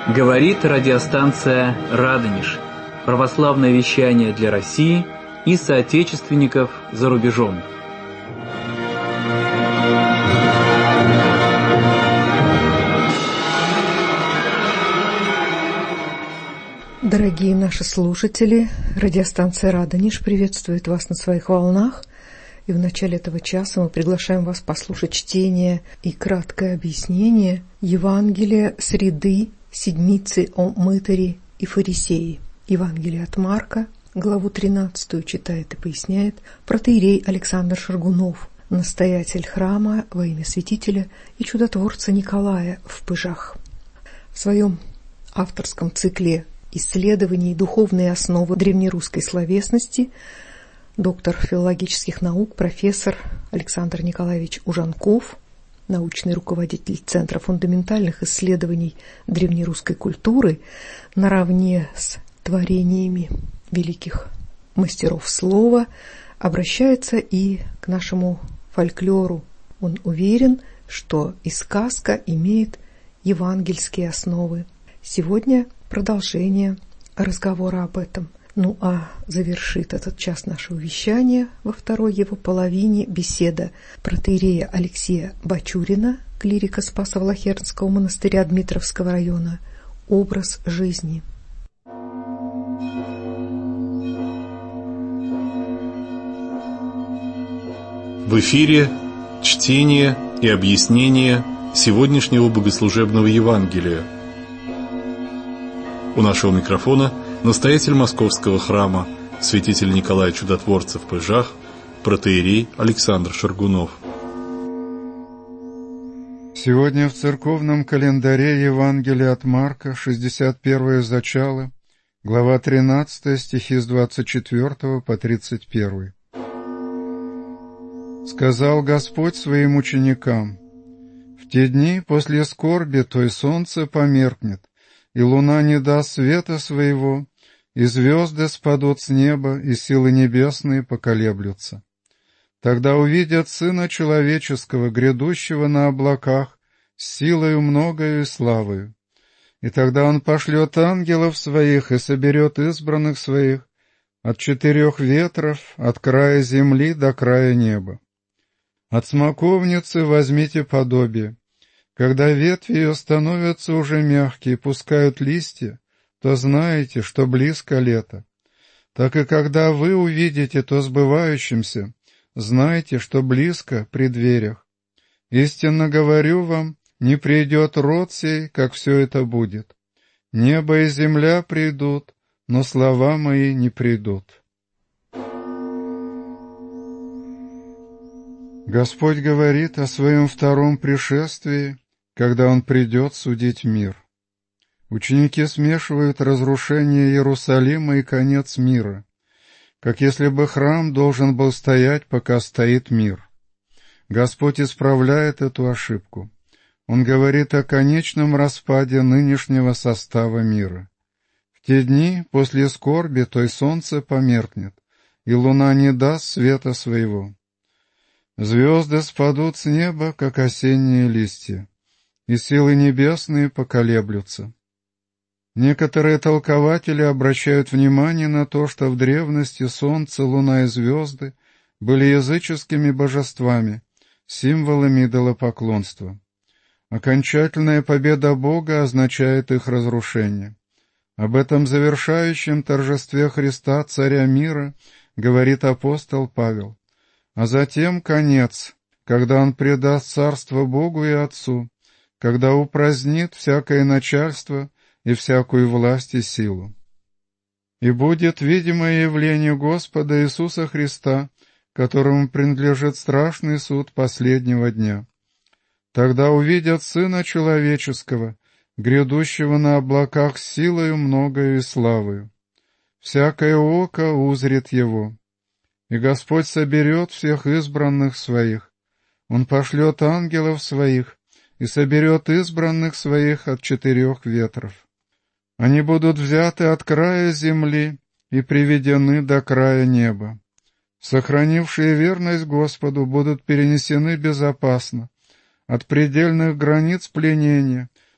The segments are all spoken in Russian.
Говорит радиостанция «Радонеж». Православное вещание для России и соотечественников за рубежом. Дорогие наши слушатели, радиостанция «Радонеж» приветствует вас на своих волнах. И в начале этого часа мы приглашаем вас послушать чтение и краткое объяснение Евангелия среды седмицы о мытаре и фарисее. Евангелие от Марка, главу 13 читает и поясняет протоиерей Александр Шаргунов, настоятель храма во имя святителя и чудотворца Николая в Пыжах. В своем авторском цикле исследований духовной основы древнерусской словесности доктор филологических наук, профессор Александр Николаевич Ужанков, научный руководитель Центра фундаментальных исследований древнерусской культуры, наравне с творениями великих мастеров слова, обращается и к нашему фольклору. Он уверен, что и сказка имеет евангельские основы. Сегодня продолжение разговора об этом. Ну а завершит этот час нашего вещания во второй его половине беседа протоиерея Алексея Бачурина, клирика Спасо-Влахернского монастыря Дмитровского района, «Образ жизни». В эфире чтение и объяснение сегодняшнего богослужебного Евангелия. У нашего микрофона настоятель Московского храма, святитель Николай Чудотворца в Пыжах, протоиерей Александр Шаргунов. Сегодня в церковном календаре Евангелие от Марка, 61-е зачало, глава 13, стихи с 24 по 31. «Сказал Господь своим ученикам: в те дни после скорби той солнце померкнет, и луна не даст света своего, и звезды спадут с неба, и силы небесные поколеблются. Тогда увидят Сына Человеческого, грядущего на облаках, с силою многою и славою. И тогда Он пошлет ангелов Своих и соберет избранных Своих от 4 ветров, от края земли до края неба. От смоковницы возьмите подобие. Когда ветви ее становятся уже мягкие и пускают листья, то знаете, что близко лето. Так и когда вы увидите то сбывающимся, знайте, что близко при дверях. Истинно говорю вам, не придет род сей, как все это будет. Небо и земля придут, но слова мои не придут». Господь говорит о своем втором пришествии, когда Он придет судить мир. Ученики смешивают разрушение Иерусалима и конец мира, как если бы храм должен был стоять, пока стоит мир. Господь исправляет эту ошибку. Он говорит о конечном распаде нынешнего состава мира. В те дни после скорби той солнце померкнет, и луна не даст света своего. Звезды спадут с неба, как осенние листья, и силы небесные поколеблются. Некоторые толкователи обращают внимание на то, что в древности солнце, луна и звезды были языческими божествами, символами идолопоклонства. Окончательная победа Бога означает их разрушение. Об этом завершающем торжестве Христа, Царя мира, говорит апостол Павел. А затем конец, когда Он предаст царство Богу и Отцу, когда упразднит всякое начальство и всякую власть и силу. И будет видимое явление Господа Иисуса Христа, которому принадлежит страшный суд последнего дня. Тогда увидят Сына Человеческого, грядущего на облаках с силою многою и славою. Всякое око узрит Его. И Господь соберет всех избранных Своих. Он пошлет ангелов Своих и соберет избранных Своих от 4 ветров. Они будут взяты от края земли и приведены до края неба. Сохранившие верность Господу будут перенесены безопасно от предельных границ пленения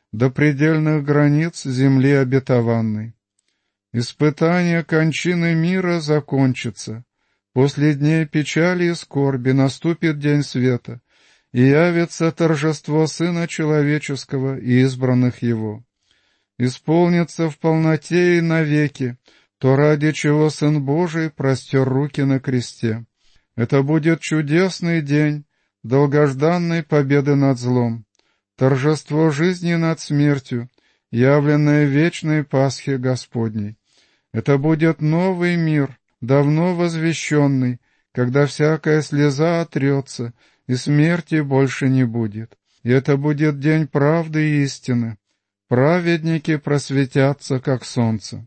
до предельных границ земли обетованной. Испытание кончины мира закончится. После дней печали и скорби наступит день света, и явится торжество Сына Человеческого и избранных Его. Исполнится в полноте и навеки то, ради чего Сын Божий простер руки на кресте. Это будет чудесный день долгожданной победы над злом, торжество жизни над смертью, явленное в вечной Пасхе Господней. Это будет новый мир, давно возвещенный, когда всякая слеза отрется, и смерти больше не будет. И это будет день правды и истины. Праведники просветятся, как солнце.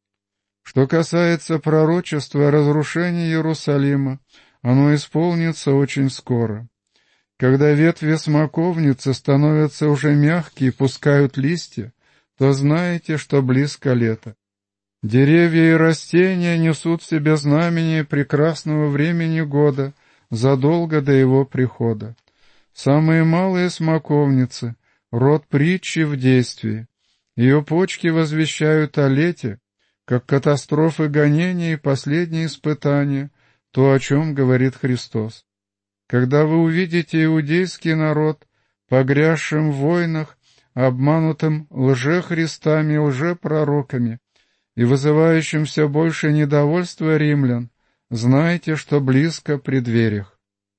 Что касается пророчества о разрушении Иерусалима, оно исполнится очень скоро. Когда ветви смоковницы становятся уже мягкие и пускают листья, то знаете, что близко лето. Деревья и растения несут в себе знамение прекрасного времени года задолго до его прихода. Самые малые смоковницы — род притчи в действии. Ее почки возвещают о лете, как катастрофы гонения и последние испытания, то, о чем говорит Христос. Когда вы увидите иудейский народ, погрязшим в войнах, обманутым лжехристами и лжепророками, и вызывающим все больше недовольства римлян, знайте, что близко при дверях.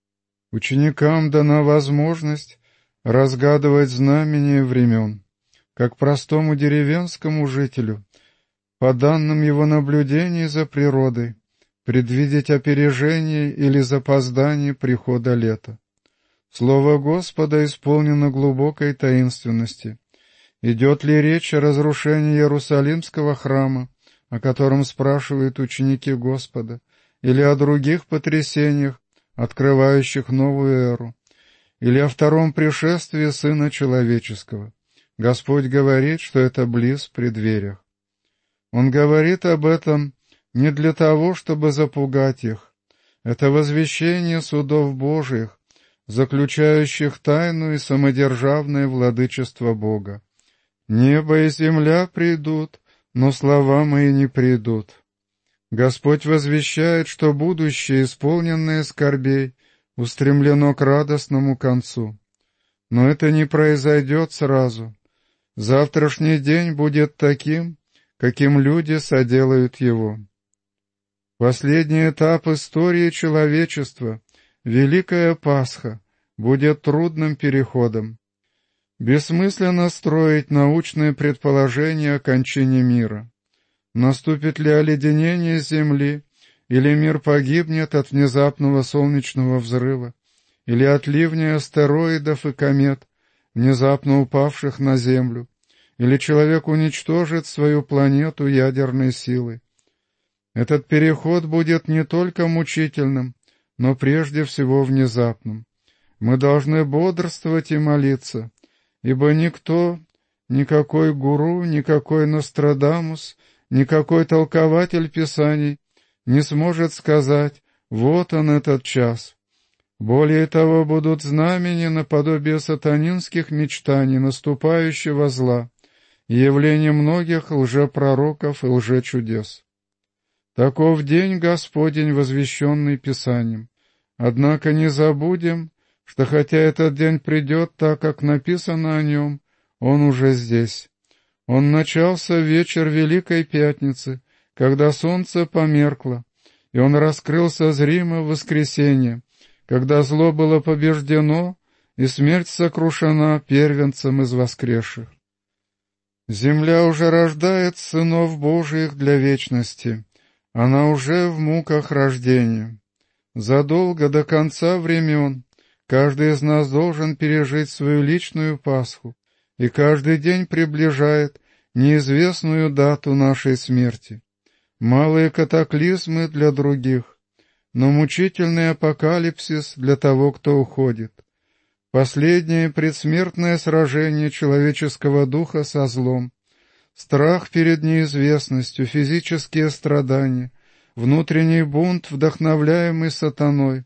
Ученикам дана возможность разгадывать знамения времен, как простому деревенскому жителю, по данным его наблюдений за природой, предвидеть опережение или запоздание прихода лета. Слово Господа исполнено глубокой таинственности. Идет ли речь о разрушении Иерусалимского храма, о котором спрашивают ученики Господа, или о других потрясениях, открывающих новую эру, или о втором пришествии Сына Человеческого? Господь говорит, что это близ при дверях. Он говорит об этом не для того, чтобы запугать их. Это возвещение судов Божиих, заключающих тайну и самодержавное владычество Бога. Небо и земля придут, но слова мои не придут. Господь возвещает, что будущее, исполненное скорбей, устремлено к радостному концу. Но это не произойдет сразу. Завтрашний день будет таким, каким люди соделают его. Последний этап истории человечества, Великая Пасха, будет трудным переходом. Бессмысленно строить научные предположения о кончине мира. Наступит ли оледенение Земли, или мир погибнет от внезапного солнечного взрыва, или от ливня астероидов и комет, внезапно упавших на Землю, или человек уничтожит свою планету ядерной силой. Этот переход будет не только мучительным, но прежде всего внезапным. Мы должны бодрствовать и молиться, ибо никто, никакой гуру, никакой Нострадамус, никакой толкователь Писаний не сможет сказать: «Вот он, этот час». Более того, будут знамения наподобие сатанинских мечтаний наступающего зла и явления многих лжепророков и лжечудес. Таков день Господень, возвещенный Писанием. Однако не забудем, что хотя этот день придет так, как написано о нем, он уже здесь. Он начался в вечер Великой Пятницы, когда солнце померкло, и он раскрылся зримо в воскресенье, когда зло было побеждено и смерть сокрушена первенцем из воскресших. Земля уже рождает сынов Божиих для вечности, она уже в муках рождения. Задолго до конца времен каждый из нас должен пережить свою личную Пасху, и каждый день приближает неизвестную дату нашей смерти. Малые катаклизмы для других, но мучительный апокалипсис для того, кто уходит. Последнее предсмертное сражение человеческого духа со злом, страх перед неизвестностью, физические страдания, внутренний бунт, вдохновляемый сатаной,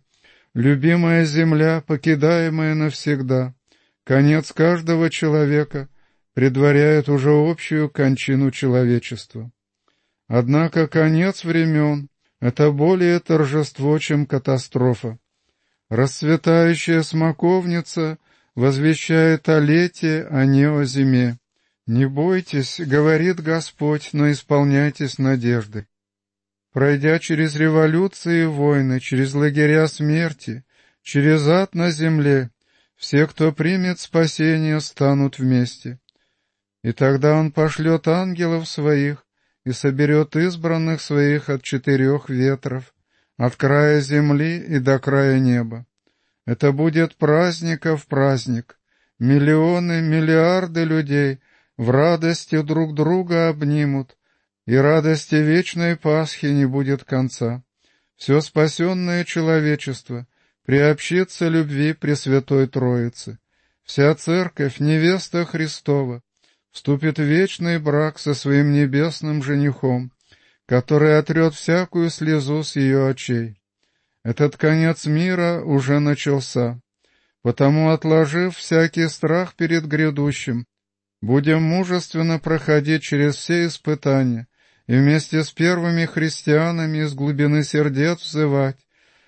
любимая земля, покидаемая навсегда, конец каждого человека, предваряет уже общую кончину человечества. Однако конец времен — это более торжество, чем катастрофа. Расцветающая смоковница возвещает о лете, а не о зиме. «Не бойтесь, — говорит Господь, — но исполняйтесь надежды». Пройдя через революции и войны, через лагеря смерти, через ад на земле, все, кто примет спасение, станут вместе. И тогда Он пошлет ангелов Своих и соберет избранных Своих от 4 ветров, от края земли и до края неба. Это будет праздников праздник. Миллионы, миллиарды людей в радости друг друга обнимут, и радости вечной Пасхи не будет конца. Все спасенное человечество приобщится любви Пресвятой Троицы. Вся Церковь, невеста Христова, вступит в вечный брак со своим небесным женихом, который отрет всякую слезу с ее очей. Этот конец мира уже начался, потому, отложив всякий страх перед грядущим, будем мужественно проходить через все испытания и вместе с первыми христианами из глубины сердец взывать: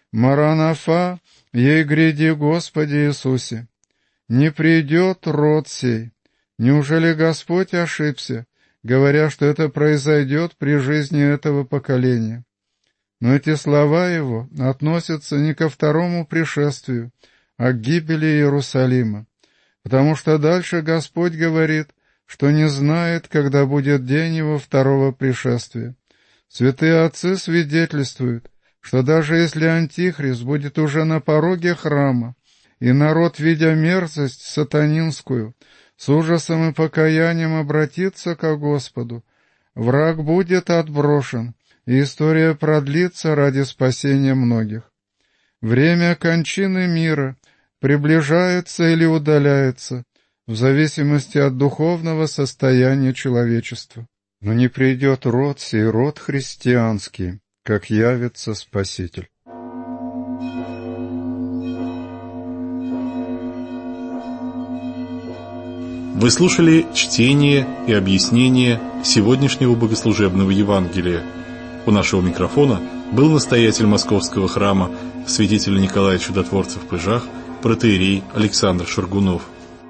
«Маранафа, ей гряди, Господи Иисусе! Не придет род сей». Неужели Господь ошибся, говоря, что это произойдет при жизни этого поколения? Но эти слова Его относятся не ко второму пришествию, а к гибели Иерусалима, потому что дальше Господь говорит, что не знает, когда будет день Его второго пришествия. Святые отцы свидетельствуют, что даже если Антихрист будет уже на пороге храма, и народ, видя мерзость сатанинскую, с ужасом и покаянием обратится ко Господу, враг будет отброшен, и история продлится ради спасения многих. Время кончины мира приближается или удаляется, в зависимости от духовного состояния человечества. Но не придет род сей, род христианский, как явится Спаситель. Вы слушали чтение и объяснение сегодняшнего богослужебного Евангелия. У нашего микрофона был настоятель Московского храма святитель Николай Чудотворцев в Пыжах, протоиерей Александр Шаргунов.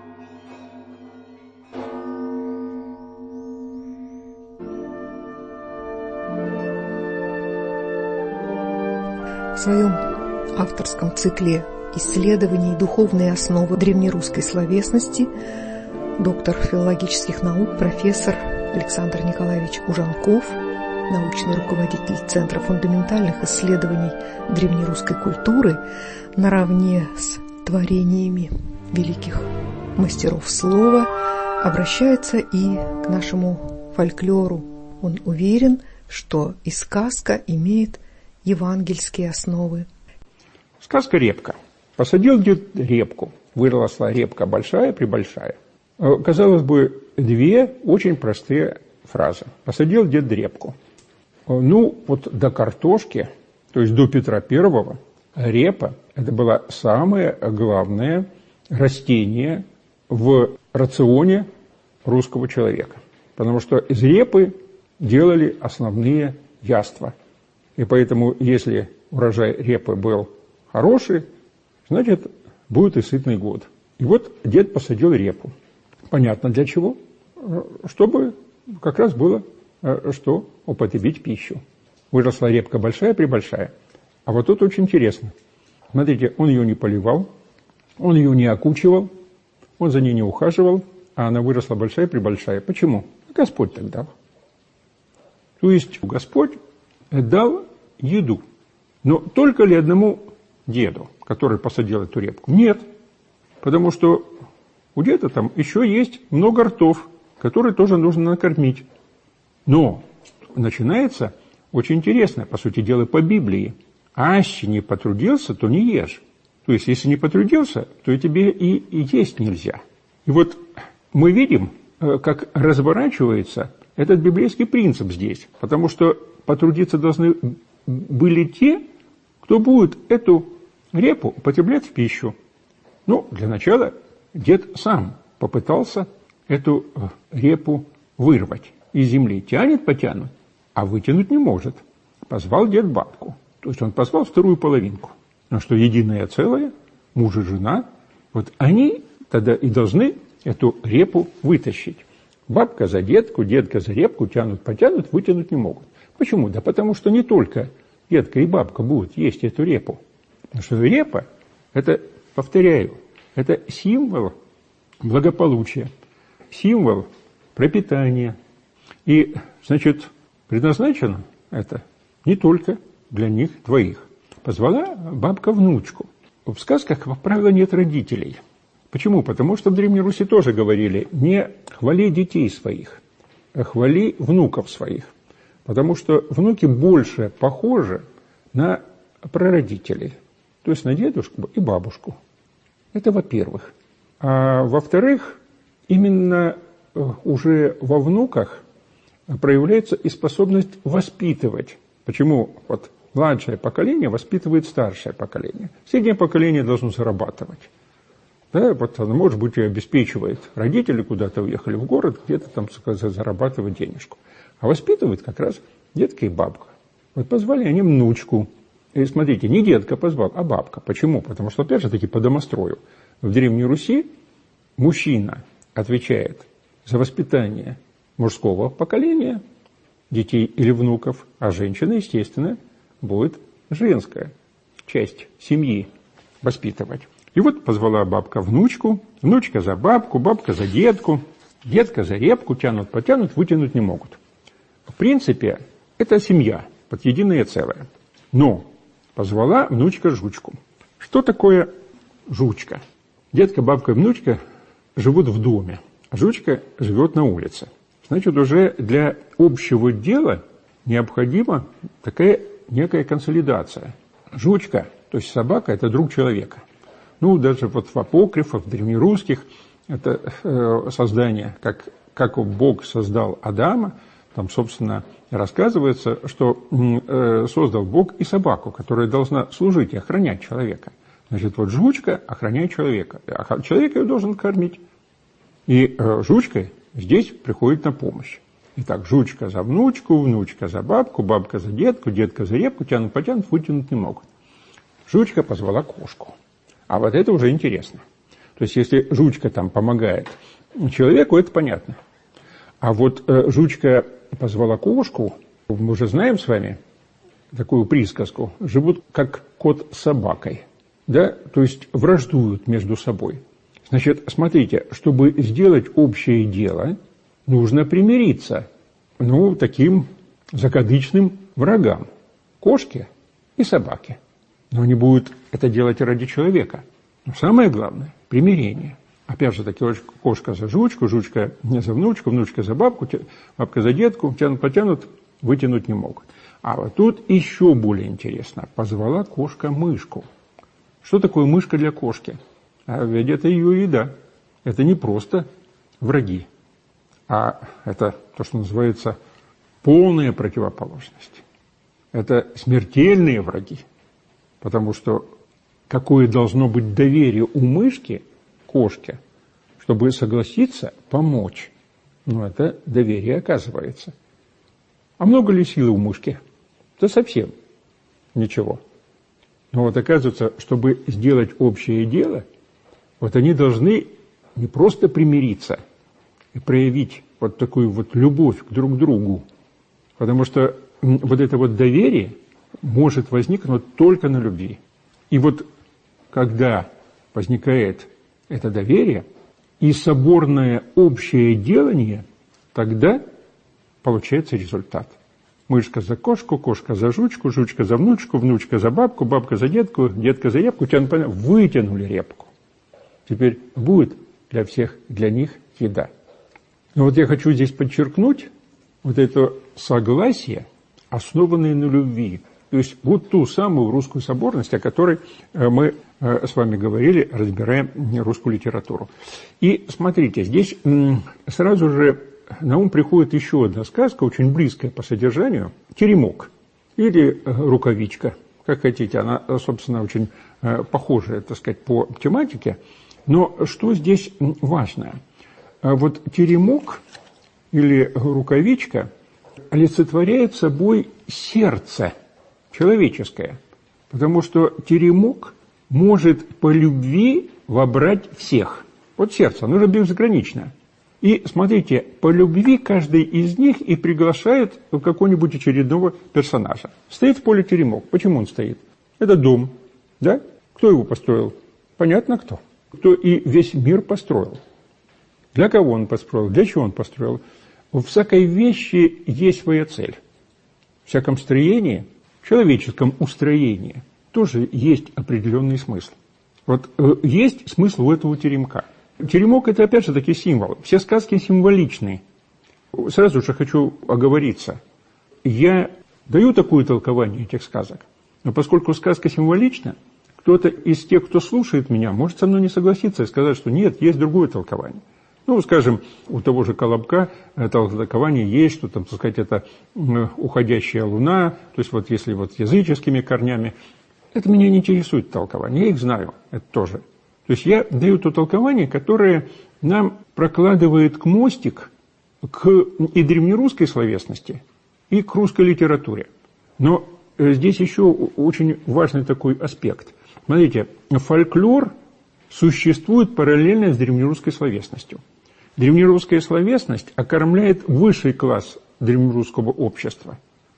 В своем авторском цикле исследований духовной основы древнерусской словесности доктор филологических наук, профессор Александр Николаевич Ужанков, научный руководитель Центра фундаментальных исследований древнерусской культуры, наравне с творениями великих мастеров слова, обращается и к нашему фольклору. Он уверен, что и сказка имеет евангельские основы. Сказка «Репка». Посадил дед репку, выросла репка большая-пребольшая. Казалось бы, две очень простые фразы. Посадил дед репку. Ну, вот до картошки, то есть до Петра I, репа – это было самое главное растение в рационе русского человека. Потому что из репы делали основные яства. И поэтому, если урожай репы был хороший, значит, будет и сытный год. И вот дед посадил репу. Понятно для чего? Чтобы как раз было что употребить пищу. Выросла репка большая-пребольшая. А вот тут очень интересно. Смотрите, он ее не поливал, он ее не окучивал, он за ней не ухаживал, а она выросла большая-пребольшая. Почему? Господь так дал. То есть Господь дал еду. Но только ли одному деду, который посадил эту репку? Нет. Потому что у деда там еще есть много ртов, которые тоже нужно накормить. Но начинается очень интересно, по сути дела, по Библии. Аще не потрудился, то не ешь. То есть, если не потрудился, то и тебе и есть нельзя. И вот мы видим, как разворачивается этот библейский принцип здесь. Потому что потрудиться должны были те, кто будет эту репу употреблять в пищу. Ну, для начала дед сам попытался эту репу вырвать из земли. Тянет, потянут, а вытянуть не может. Позвал дед бабку. То есть он позвал вторую половинку. Но что единое целое, муж и жена, вот они тогда и должны эту репу вытащить. Бабка за детку, детка за репку, тянут, потянут, вытянуть не могут. Почему? Да потому что не только детка и бабка будут есть эту репу. Потому что репа, это, повторяю, это символ благополучия, символ пропитания. И, значит, предназначено это не только для них двоих. Позвала бабка внучку. В сказках, как правило, нет родителей. Почему? Потому что в Древней Руси тоже говорили: не хвали детей своих, а хвали внуков своих. Потому что внуки больше похожи на прародителей, то есть на дедушку и бабушку. Это во-первых. А во-вторых, именно уже во внуках проявляется и способность воспитывать. Почему вот младшее поколение воспитывает старшее поколение? Среднее поколение должно зарабатывать. Да, вот оно, может быть, и обеспечивает. Родители куда-то уехали в город, где-то там зарабатывать денежку. А воспитывает как раз детка и бабка. Вот позвали они внучку. И смотрите, не детка позвал, а бабка. Почему? Потому что, опять же таки, по домострою. В Древней Руси мужчина отвечает за воспитание мужского поколения, детей или внуков, а женщина, естественно, будет женская часть семьи воспитывать. И вот позвала бабка внучку, внучка за бабку, бабка за детку, детка за репку, тянут, потянут, вытянуть не могут. В принципе, это семья, под единое целое. Но позвала внучка жучку. Что такое жучка? Детка, бабка и внучка живут в доме, а жучка живет на улице. Значит, уже для общего дела необходима такая некая консолидация. Жучка, то есть собака, это друг человека. Ну, даже вот в апокрифах, в древнерусских, это создание, как Бог создал Адама, там, собственно, рассказывается, что создал Бог и собаку, которая должна служить и охранять человека. Значит, вот жучка охраняет человека, а человек ее должен кормить. И жучка здесь приходит на помощь. Итак, жучка за внучку, внучка за бабку, бабка за детку, детка за репку, тянут, потянут, вытянуть не могут. Жучка позвала кошку. А вот это уже интересно. То есть, если жучка там помогает человеку, это понятно. А вот жучка позвала кошку, мы уже знаем с вами такую присказку, живут как кот с собакой. Да? То есть, враждуют между собой. Значит, смотрите, чтобы сделать общее дело, нужно примириться, таким закадычным врагам, кошке и собаке. Но они будут это делать ради человека. Но самое главное – примирение. Опять же таки, кошка за жучку, жучка за внучку, внучка за бабку, бабка за детку, тянут, потянут, вытянуть не могут. А вот тут еще более интересно. Позвала кошка мышку. Что такое мышка для кошки? А ведь это ее еда. Это не просто враги, а это то, что называется полная противоположность. Это смертельные враги. Потому что какое должно быть доверие у мышки, кошке, чтобы согласиться помочь. Это доверие оказывается. А много ли силы у мышки? Да совсем ничего. Но вот оказывается, чтобы сделать общее дело, вот они должны не просто примириться и проявить вот такую вот любовь к друг другу, потому что вот это вот доверие может возникнуть только на любви. И вот когда возникает это доверие и соборное общее делание, тогда получается результат. Мышка за кошку, кошка за жучку, жучка за внучку, внучка за бабку, бабка за детку, детка за репку, вытянули репку. Теперь будет для всех, для них еда. Но вот я хочу здесь подчеркнуть вот это согласие, основанное на любви. То есть вот ту самую русскую соборность, о которой мы с вами говорили, разбираем русскую литературу. И смотрите, здесь сразу же на ум приходит еще одна сказка, очень близкая по содержанию, «Теремок» или «Рукавичка», как хотите. Она, собственно, очень похожая, так сказать, по тематике. Но что здесь важно? А вот теремок или рукавичка олицетворяет собой сердце человеческое, потому что теремок может по любви вобрать всех. Вот сердце, оно же безгранично. И смотрите, по любви каждый из них и приглашает какого-нибудь очередного персонажа. Стоит в поле теремок. Почему он стоит? Это дом, да? Кто его построил? Понятно, кто. Кто и весь мир построил. Для кого он построил? Для чего он построил? В всякой вещи есть своя цель. В всяком строении, в человеческом устроении тоже есть определенный смысл. Вот есть смысл у этого теремка. Теремок – это, опять же, таки символ. Все сказки символичны. Сразу же хочу оговориться. Я даю такое толкование этих сказок, но поскольку сказка символична, кто-то из тех, кто слушает меня, может со мной не согласиться и сказать, что нет, есть другое толкование. Ну, скажем, у того же Колобка толкование есть, что там, так сказать, это уходящая луна, то есть вот если вот языческими корнями. Это меня не интересует толкование, я их знаю, это тоже. То есть я даю то толкование, которое нам прокладывает мостик к и древнерусской словесности, и к русской литературе. Но здесь еще очень важный такой аспект. Смотрите, фольклор существует параллельно с древнерусской словесностью. Древнерусская словесность окормляет высший класс древнерусского общества.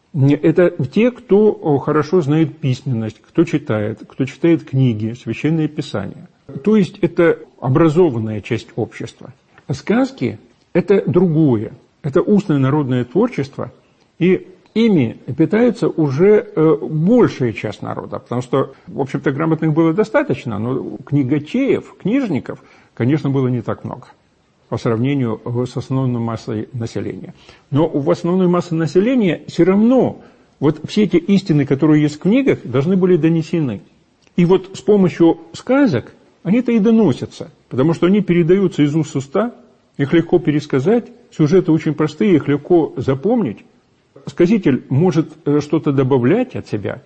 Это те, кто хорошо знает письменность, кто читает книги, священные писания. То есть это образованная часть общества. А сказки – это другое. Это устное народное творчество, и ими питается уже большая часть народа, потому что, в общем-то, грамотных было достаточно, но книгачеев, книжников, конечно, было не так много по сравнению с основной массой населения. Но в основной массе населения все равно вот все эти истины, которые есть в книгах, должны были донесены. И вот с помощью сказок они-то и доносятся, потому что они передаются из уст в уста, их легко пересказать, сюжеты очень простые, их легко запомнить. Сказитель может что-то добавлять от себя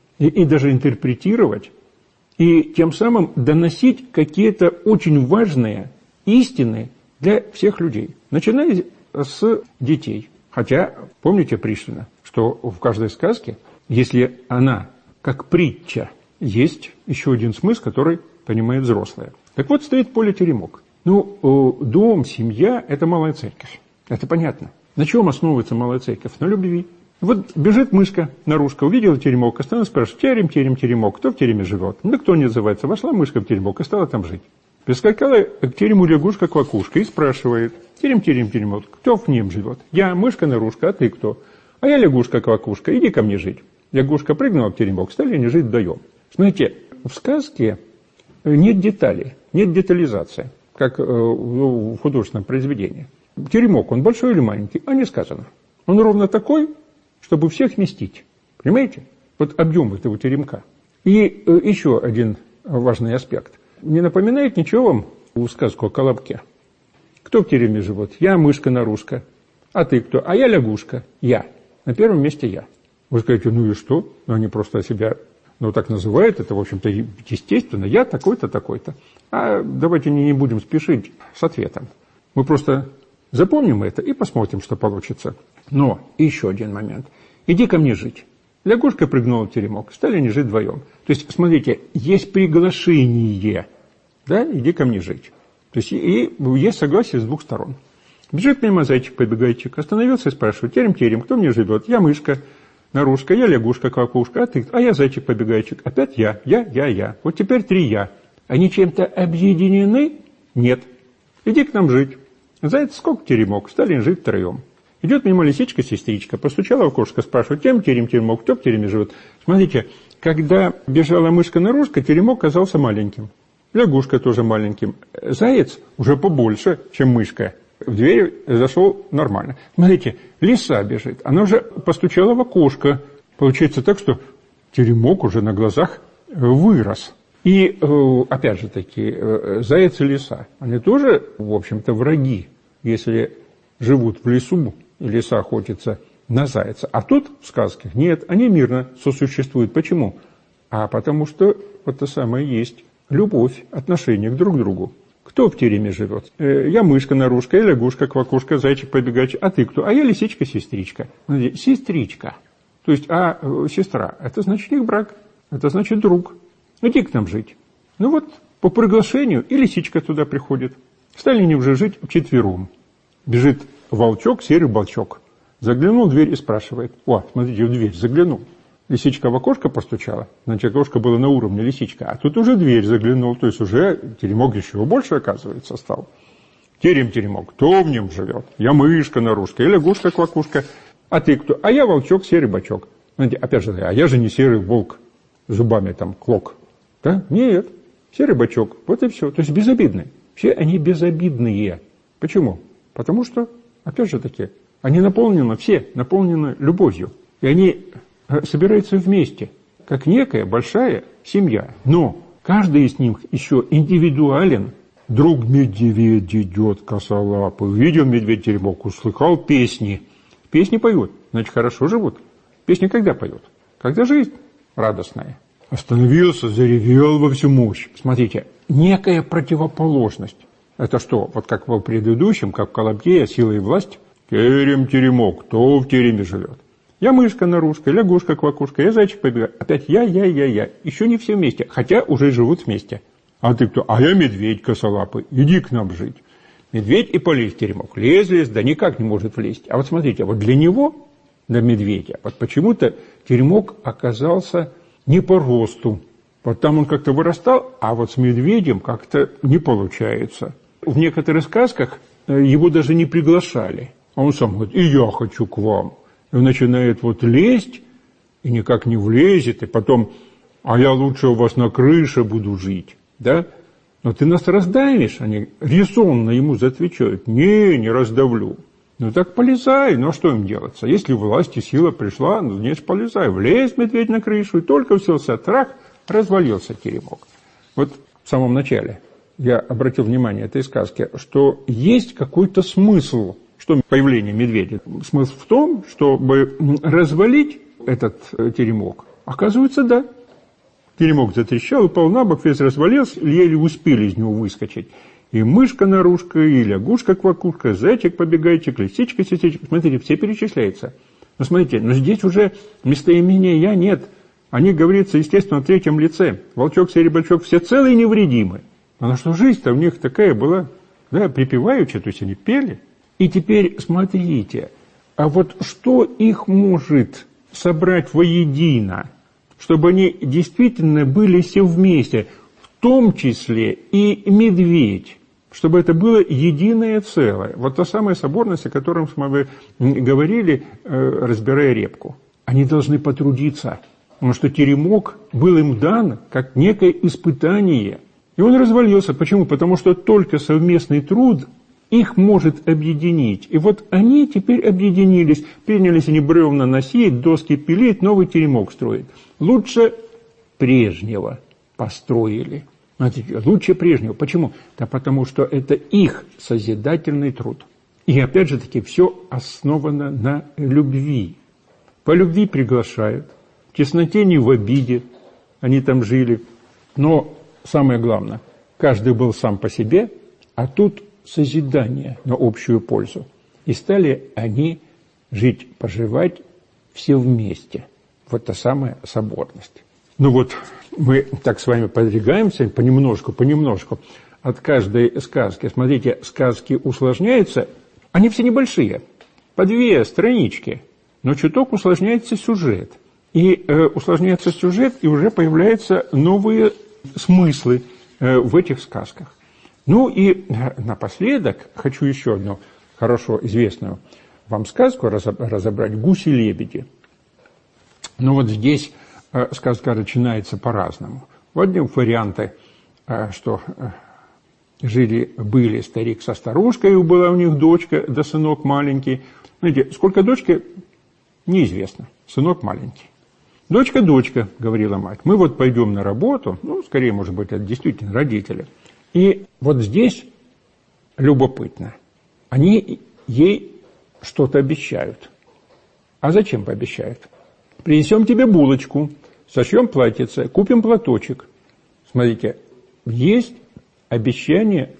и даже интерпретировать, и тем самым доносить какие-то очень важные истины для всех людей, начиная с детей. Хотя, помните Пришвина, что в каждой сказке, если она как притча, есть еще один смысл, который понимает взрослые. Так вот, стоит поле теремок. Ну, дом, семья – это малая церковь. Это понятно. На чем основывается малая церковь? На любви. Вот бежит мышка, нарушка, увидела теремок, и спрашивает: терем, теремок, кто в тереме живет? Ну, кто не называется. Вошла мышка в теремок и стала там жить. Прискакала к терему лягушка-квакушка и спрашивает: теремок, кто в нем живет? Я, мышка-нарушка, а ты кто? А я лягушка-квакушка, иди ко мне жить. Лягушка прыгнула в теремок, стали они жить вдвоем. Знаете, в сказке нет деталей, нет детализации, как в художественном произведении. Теремок, он большой или маленький? А не сказано. Он ровно такой, чтобы всех вместить. Понимаете? Вот объем этого теремка. И еще один важный аспект. Не напоминает ничего вам сказку о Колобке? Кто в тереме живет? Я, мышка-нарушка. А ты кто? А я лягушка. Я. На первом месте я. Вы скажете: ну и что? Ну, они просто себя, так называют. Это, в общем-то, естественно. Я такой-то, такой-то. А давайте не будем спешить с ответом. Мы просто запомним это и посмотрим, что получится. Но еще один момент. Иди ко мне жить. Лягушка прыгнула в теремок, стали они жить вдвоем. То есть, смотрите, есть приглашение, да, иди ко мне жить. То есть, и есть согласие с двух сторон. Бежит мимо зайчик-побегайчик, остановился и спрашивает: терем, кто мне живет? Я мышка, нарушка, я лягушка, квакушка, а ты? А я зайчик-побегайчик. Опять я. Вот теперь 3 я. Они чем-то объединены? Нет. Иди к нам жить. Заяц скок в теремок, стали жить втроем. Идет мимо лисичка-сестричка, постучала в окошко, спрашивает: теремок, кто в тереме живет? Смотрите, когда бежала мышка-нарушка, теремок казался маленьким. Лягушка тоже маленьким. Заяц уже побольше, чем мышка. В дверь зашел нормально. Смотрите, лиса бежит, она уже постучала в окошко. Получается так, что теремок уже на глазах вырос. И, опять же таки, заяц и лиса, они тоже, в общем-то, враги, если живут в лесу, и лиса охотится на зайца. А тут в сказках нет, они мирно сосуществуют. Почему? А потому что вот это самое есть любовь, отношение к друг другу. Кто в тереме живет? Я мышка-нарушка, я лягушка-квакушка, зайчик-побегайчик. А ты кто? А я лисичка-сестричка. Сестричка. То есть, сестра, это значит их брак, это значит друг. Иди к нам жить. Ну вот, по приглашению и лисичка туда приходит. Стали они уже жить вчетвером. Бежит волчок, серый волчок. Заглянул в дверь и спрашивает. Смотрите, в дверь заглянул. Лисичка в окошко постучала, значит, окошко было на уровне лисичка, а тут уже дверь заглянул, то есть уже теремок еще больше, оказывается, стал. Терем-теремок, кто в нем живет? Я мышка-нарушка, я лягушка-квакушка. А ты кто? А я волчок, серый бочок. Знаете, опять же, а я же не серый волк, зубами там клок. Да? Нет, серый бочок, вот и все. То есть безобидные. Все они безобидные. Почему? Потому что, опять же таки, они все наполнены любовью. И они собираются вместе, как некая большая семья. Но каждый из них еще индивидуален. Друг медведь идет косолапый, увидел медведь-теремок, услыхал песни. Песни поют, значит, хорошо живут. Песни когда поют? Когда жизнь радостная. Остановился, заревел во всю мощь. Смотрите, некая противоположность. Это что? Вот как в предыдущем, как в Колобке, сила и власть. Терем-теремок, кто в тереме живет? Я мышка-нарушка, лягушка-квакушка, я зайчик-побегай. Опять я. Еще не все вместе, хотя уже живут вместе. А ты кто? А я медведь косолапый, иди к нам жить. Медведь и полез теремок. Лез, да никак не может влезть. А вот смотрите, вот для него, для медведя, вот почему-то теремок оказался не по росту. Вот там он как-то вырастал, а вот с медведем как-то не получается. В некоторых сказках его даже не приглашали. А он сам говорит, и я хочу к вам. И он начинает вот лезть, и никак не влезет, и потом, а я лучше у вас на крыше буду жить, да? Но ты нас раздавишь, они резонно ему отвечают, не раздавлю. Ну так полезай, ну а что им делаться? Если власть и сила пришла, ну значит полезай. Влез медведь на крышу, и только все трах, развалился теремок. Вот в самом начале я обратил внимание этой сказки, что есть какой-то смысл, что появление медведя. Смысл в том, чтобы развалить этот теремок. Оказывается, да. Теремок затрещал, упал на бок, весь развалился, еле успели из него выскочить. И мышка-нарушка, и лягушка-квакушка, зайчик-побегайчик, лисичка-сестричка. Смотрите, все перечисляются. Но смотрите, здесь уже местоимения «я» нет. Они говорится, естественно, в третьем лице. Волчок, серый бочок, все целые и невредимы. А что жизнь-то у них такая была, да, припеваючая, то есть они пели. И теперь смотрите, а вот что их может собрать воедино, чтобы они действительно были все вместе, в том числе и медведь, чтобы это было единое целое. Вот та самая соборность, о которой мы говорили, разбирая репку. Они должны потрудиться, потому что теремок был им дан как некое испытание. И он развалился. Почему? Потому что только совместный труд их может объединить. И вот они теперь объединились. Принялись они бревна носить, доски пилить, новый теремок строить. Лучше прежнего построили. Смотрите, лучше прежнего. Почему? Да потому что это их созидательный труд. И опять же таки все основано на любви. По любви приглашают. В тесноте, не в обиде. Они там жили. Но самое главное, каждый был сам по себе, а тут созидание на общую пользу. И стали они жить, поживать все вместе. Вот та самая соборность. Ну вот мы так с вами подвигаемся понемножку от каждой сказки. Смотрите, сказки усложняются, они все небольшие, по 2 странички, но чуток усложняется сюжет. И усложняется сюжет, и уже появляются новые смыслы в этих сказках. Ну и напоследок хочу еще одну хорошо известную вам сказку разобрать «Гуси-лебеди». Но вот здесь сказка начинается по-разному. В одном варианте, что жили-были старик со старушкой, и была у них дочка, да сынок маленький. Знаете, сколько дочки, неизвестно, сынок маленький. «Дочка, говорила мать, мы вот пойдем на работу», ну, скорее, может быть, это действительно родители. И вот здесь любопытно. Они ей что-то обещают. А зачем пообещают? Принесем тебе булочку, сошьем платьице, купим платочек. Смотрите, есть обещание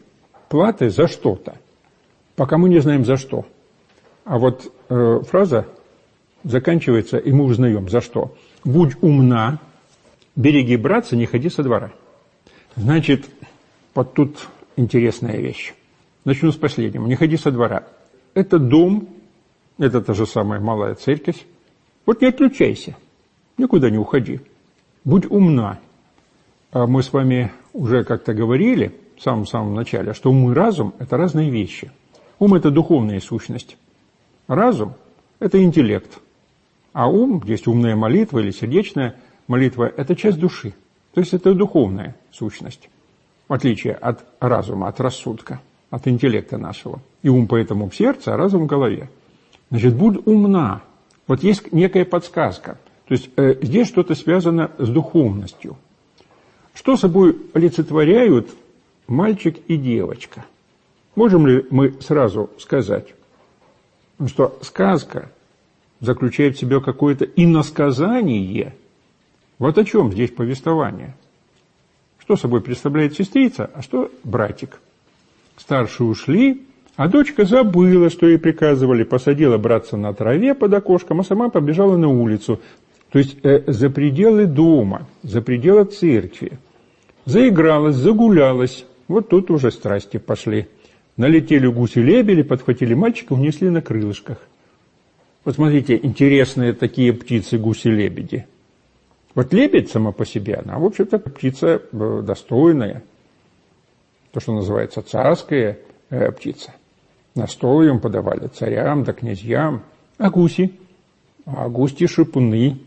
платы за что-то, пока мы не знаем за что. А вот фраза заканчивается, и мы узнаем за что. «Будь умна, береги братца, не ходи со двора». Значит, вот тут интересная вещь. Начну с последнего. «Не ходи со двора». Это дом, это та же самая малая церковь. Вот не отключайся, никуда не уходи. Будь умна. А мы с вами уже как-то говорили в самом начале, что ум и разум – это разные вещи. Ум – это духовная сущность. Разум – это интеллект. А ум, есть умная молитва или сердечная молитва – это часть души. То есть это духовная сущность. В отличие от разума, от рассудка, от интеллекта нашего. И ум поэтому в сердце, а разум в голове. Значит, будь умна. Вот есть некая подсказка. То есть здесь что-то связано с духовностью. Что собой олицетворяют мальчик и девочка? Можем ли мы сразу сказать, что сказка заключает в себе какое-то иносказание? Вот о чем здесь повествование. Что собой представляет сестрица, а что братик? Старшие ушли, а дочка забыла, что ей приказывали, посадила братца на траве под окошком, а сама побежала на улицу. То есть за пределы дома, за пределы церкви. Заигралась, загулялась. Вот тут уже страсти пошли. Налетели гуси-лебеди, подхватили мальчика, унесли на крылышках. Вот смотрите, интересные такие птицы гуси-лебеди. Вот лебедь сама по себе, она, в общем-то, птица достойная. То, что называется царская птица. На стол им подавали царям да князьям. А гуси? А гуси шипуны.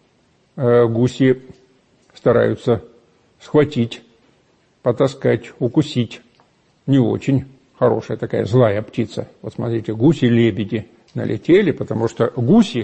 Гуси стараются схватить, потаскать, укусить. Не очень хорошая такая злая птица. Вот смотрите, гуси-лебеди налетели, потому что гуси,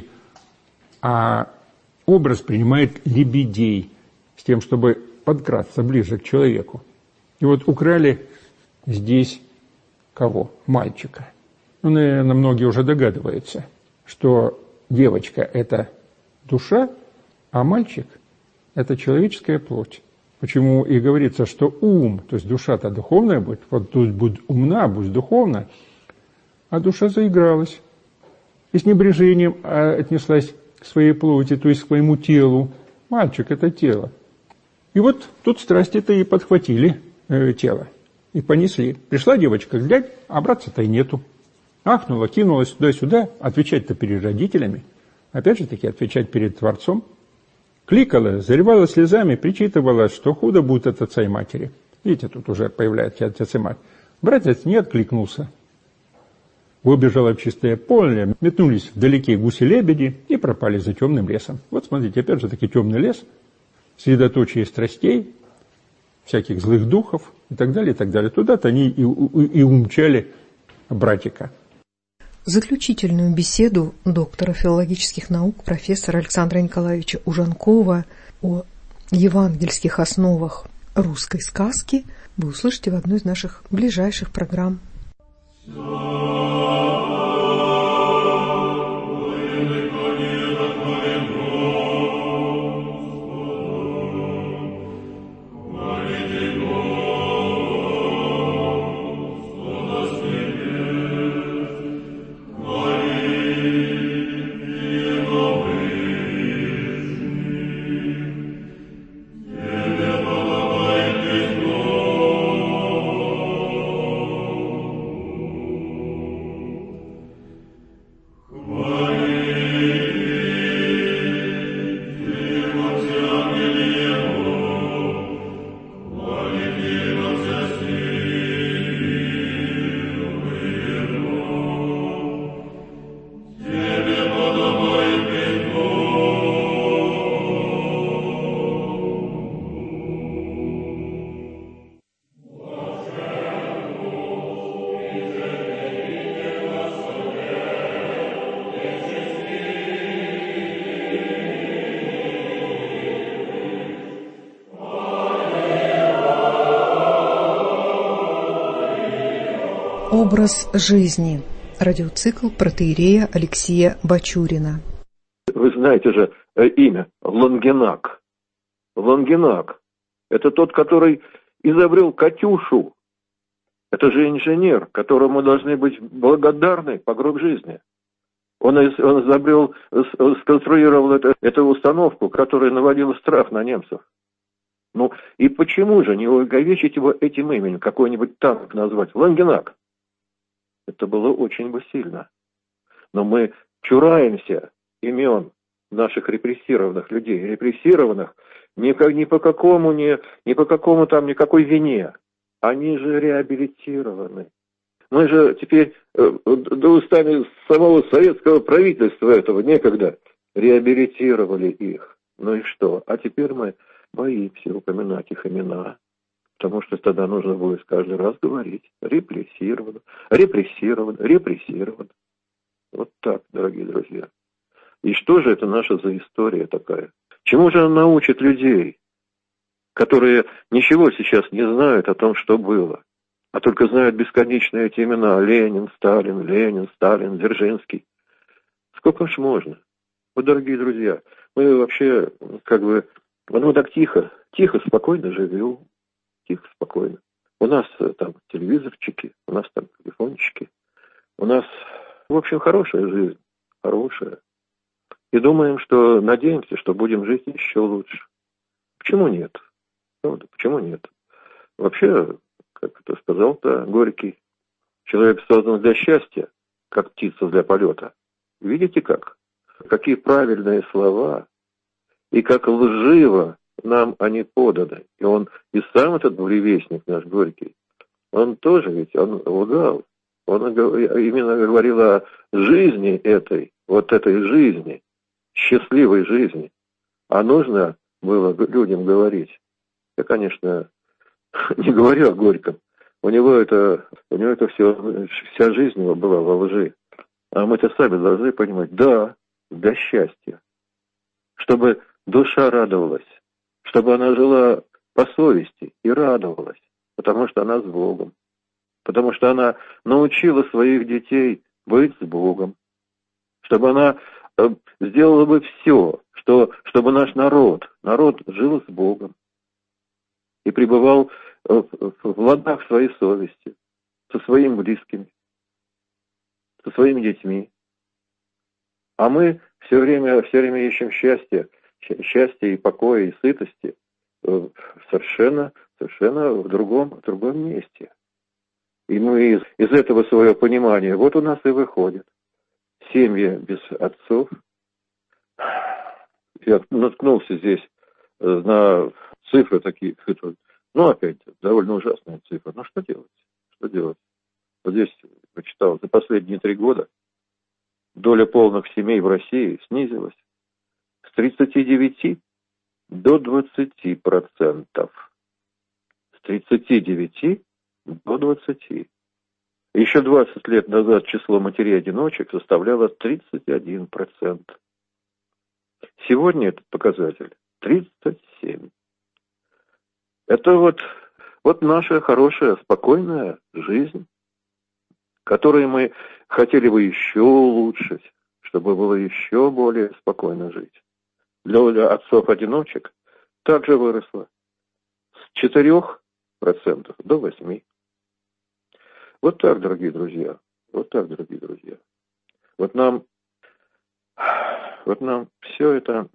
образ принимает лебедей с тем, чтобы подкрасться ближе к человеку. И вот украли здесь кого? Мальчика. Ну, наверное, многие уже догадываются, что девочка – это душа, а мальчик – это человеческая плоть. Почему и говорится, что ум, то есть душа-то духовная будет, вот тут будь умна, будь духовна, а душа заигралась. И с небрежением отнеслась к своей плоти, то есть к своему телу. Мальчик – это тело. И вот тут страсти-то и подхватили тело, и понесли. Пришла девочка, глядь, а братца-то и нету. Ахнула, кинулась туда-сюда, отвечать-то перед родителями, опять же таки отвечать перед Творцом. Кликала, заливала слезами, причитывала, что худо будет от отца и матери. Видите, тут уже появляется отец и мать. Братец не откликнулся. Выбежала в чистое поле, метнулись вдалеке гуси-лебеди и пропали за темным лесом. Вот смотрите, опять же таки темный лес, средоточие страстей, всяких злых духов и так далее, и так далее. Туда-то они и умчали братика. Заключительную беседу доктора филологических наук профессора Александра Николаевича Ужанкова о евангельских основах русской сказки вы услышите в одной из наших ближайших программ. Образ жизни. Радиоцикл протоиерея Алексея Бачурина. Вы знаете же имя Лонгинак. Лонгинак – это тот, который изобрел «Катюшу». Это же инженер, которому должны быть благодарны по гроб жизни. Он изобрел, сконструировал эту установку, которая наводила страх на немцев. Ну, и почему же не увековечить его этим именем, какой-нибудь танк назвать? Лангенак. Это было очень бы сильно. Но мы чураемся имен наших репрессированных людей. Репрессированных ни по какому там никакой вине. Они же реабилитированы. Мы же теперь до устами самого советского правительства этого некогда реабилитировали их. Ну и что? А теперь мы боимся упоминать их имена, потому что тогда нужно будет каждый раз говорить: репрессирован, репрессирован, репрессирован. Вот так, дорогие друзья. И что же это наша за история такая? Чему же она научит людей, которые ничего сейчас не знают о том, что было, а только знают бесконечные эти имена: Ленин, Сталин, Дзержинский. Сколько ж можно? Вот, дорогие друзья, мы вообще так тихо, спокойно живем. Тихо, спокойно. У нас там телевизорчики, у нас там телефончики. У нас, в общем, хорошая жизнь. Хорошая. И думаем, что надеемся, что будем жить еще лучше. Почему нет? Правда, почему нет? Вообще, как это сказал-то Горький, человек создан для счастья, как птица для полета. Видите как? Какие правильные слова и как лживо нам они поданы. И он, и сам этот буревестник наш Горький, он тоже ведь, он лгал. Он именно говорил о жизни этой, вот этой жизни, счастливой жизни. А нужно было людям говорить. Я, конечно, не говорю о Горьком. У него это все, вся жизнь его была во лжи. А мы-то сами должны понимать, да, для счастья. Чтобы душа радовалась, чтобы она жила по совести и радовалась, потому что она с Богом, потому что она научила своих детей быть с Богом, чтобы она сделала бы все, чтобы наш народ жил с Богом и пребывал в ладах своей совести, со своими близкими, со своими детьми. А мы все время ищем счастья и покоя, и сытости совершенно в другом месте. И мы из этого своего понимания, вот у нас и выходит семьи без отцов. Я наткнулся здесь на цифры такие, опять, довольно ужасные цифры. Ну, что делать? Что делать? Вот здесь прочитал, за последние 3 года доля полных семей в России снизилась с 39 до 20%. С 39 до 20. Еще 20 лет назад число матерей-одиночек составляло 31%. Сегодня этот показатель 37. Это вот наша хорошая, спокойная жизнь, которой мы хотели бы еще улучшить, чтобы было еще более спокойно жить. Доля отцов-одиночек также выросла с 4% до 8%. Вот так, дорогие друзья. Вот так, дорогие друзья. Вот нам все это,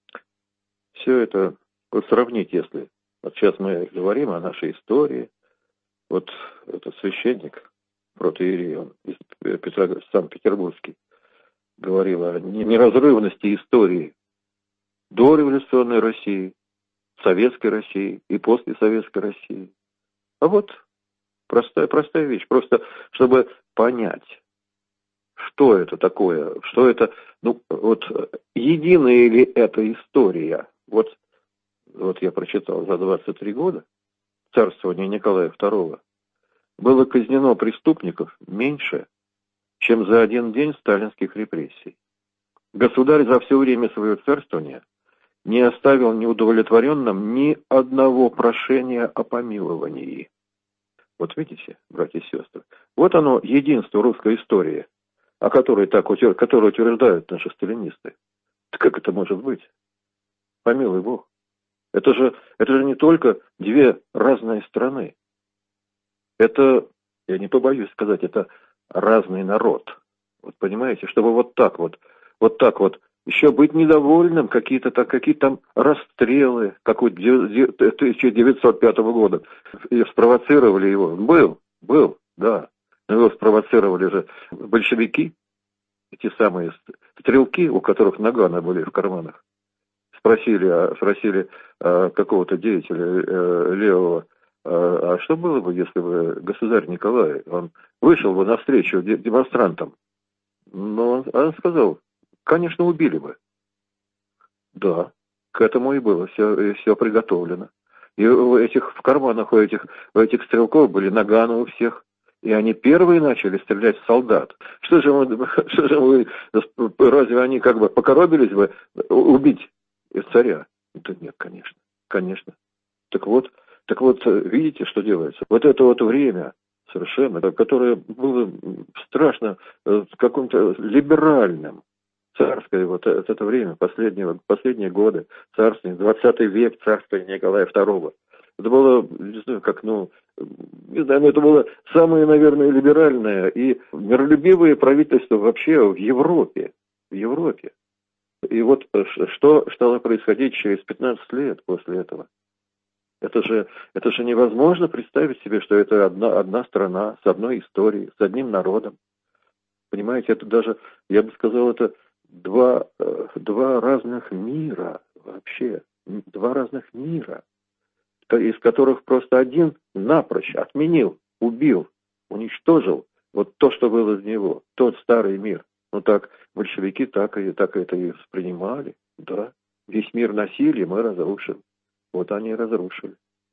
вот сравнить, если вот сейчас мы говорим о нашей истории, вот этот священник, протоиерей, он из Санкт-Петербургский, говорил о неразрывности истории дореволюционной России, советской России и после советской России. А вот простая вещь, просто чтобы понять, что это такое, что это, единая ли эта история. Вот я прочитал, за 23 года царствования Николая II было казнено преступников меньше, чем за один день сталинских репрессий. Государь за все время своего царствования не оставил неудовлетворенным ни одного прошения о помиловании. Вот видите, братья и сестры, вот оно, единство русской истории, которое утверждают наши сталинисты. Как это может быть? Помилуй Бог. Это же не только 2 разные страны. Это я не побоюсь сказать, это разный народ. Вот понимаете, чтобы вот так вот еще быть недовольным, какие-то там расстрелы, какой 1905 года, и спровоцировали его. Был, да. Но его спровоцировали же большевики, эти самые стрелки, у которых наганы были в карманах. Спросили какого-то деятеля левого, а что было бы, если бы государь Николай, он вышел бы навстречу демонстрантам? Но он сказал, конечно, убили бы. Да, к этому и было все приготовлено. И в карманах у этих стрелков были наганы у всех. И они первые начали стрелять в солдат. Что же вы, разве они как бы покоробились бы убить царя? Да нет, конечно. Так вот, видите, что делается? Вот это вот время совершенно, которое было страшно каким-то либеральным, царское вот это время, последние годы, царствие, 20 век, царствие Николая II. Это было, не знаю, это было самое, наверное, либеральное и миролюбивое правительство вообще в Европе. И вот что стало происходить через 15 лет после этого? Это же невозможно представить себе, что это одна страна с одной историей, с одним народом. Понимаете, это даже, я бы сказал, это два разных мира вообще. Два разных мира, из которых просто один напрочь отменил, убил, уничтожил вот то, что было из него, тот старый мир. Ну так большевики так это и воспринимали, да. Весь мир насилия мы разрушим. Вот они и разрушили.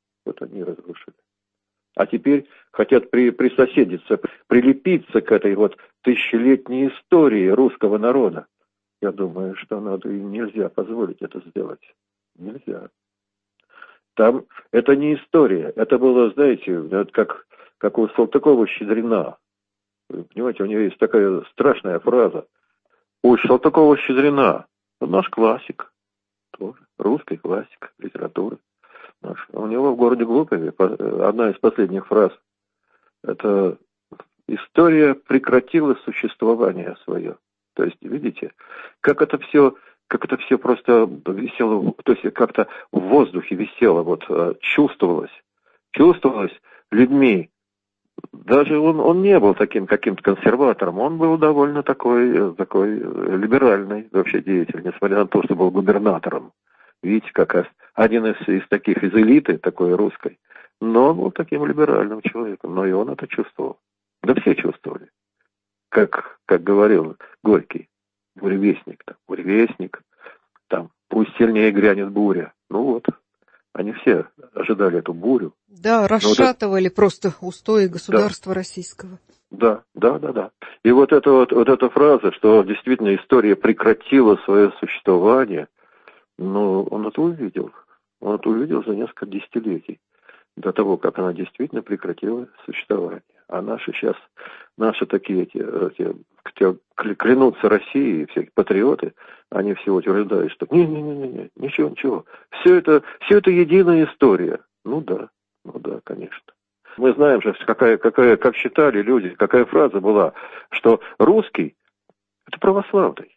А теперь хотят присоседиться, прилепиться к этой вот тысячелетней истории русского народа. Я думаю, что нельзя позволить это сделать. Нельзя. Там это не история. Это было, знаете, как у Салтыкова-Щедрина. Понимаете, у него есть такая страшная фраза. У Салтыкова-Щедрина. Он наш классик. Тоже. Русский классик литературы. У него в городе Глупове одна из последних фраз. Это история прекратила существование свое. То есть, видите, как это все просто висело, то есть как-то в воздухе висело, вот чувствовалось людьми. Даже он не был таким каким-то консерватором, он был довольно такой либеральный вообще деятель, несмотря на то, что был губернатором. Видите, как один из таких, из элиты такой русской, но он был таким либеральным человеком, но и он это чувствовал. Да все чувствовали. Как говорил Горький, буревестник, там, пусть сильнее грянет буря. Ну вот, они все ожидали эту бурю. Да, расшатывали просто устои государства российского. Да. И вот эта фраза, что действительно история прекратила свое существование, он это увидел. Он это увидел за несколько десятилетий до того, как она действительно прекратила существование. А наши такие эти клянутся Россией, все патриоты, они все утверждают, что ничего. Все это единая история. Ну да, конечно. Мы знаем же, как считали люди, какая фраза была, что русский – это православный.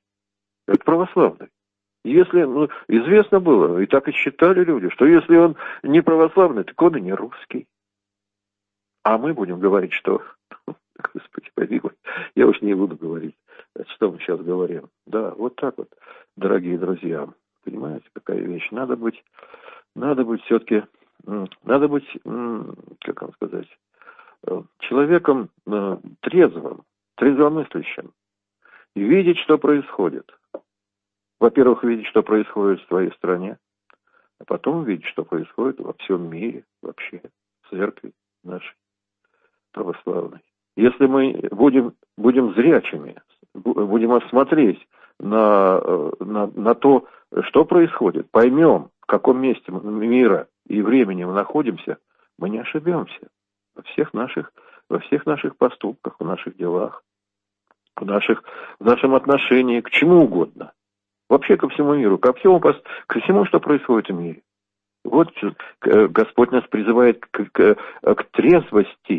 Если, известно было, и так и считали люди, что если он не православный, так он и не русский. А мы будем говорить, что... Господи, помилуй, я уж не буду говорить, что мы сейчас говорим. Да, вот так вот, дорогие друзья. Понимаете, какая вещь? Надо быть все-таки... Надо быть, как вам сказать, человеком трезвомыслящим. И видеть, что происходит. Во-первых, видеть, что происходит в своей стране, а потом видеть, что происходит во всем мире, вообще, в церкви нашей православной. Если мы будем зрячими, будем смотреть на то, что происходит, поймем, в каком месте мира и времени мы находимся, мы не ошибемся во всех наших поступках, в наших делах, в нашем отношении к чему угодно. Вообще ко всему миру, ко всему, что происходит в мире. Вот Господь нас призывает к трезвости,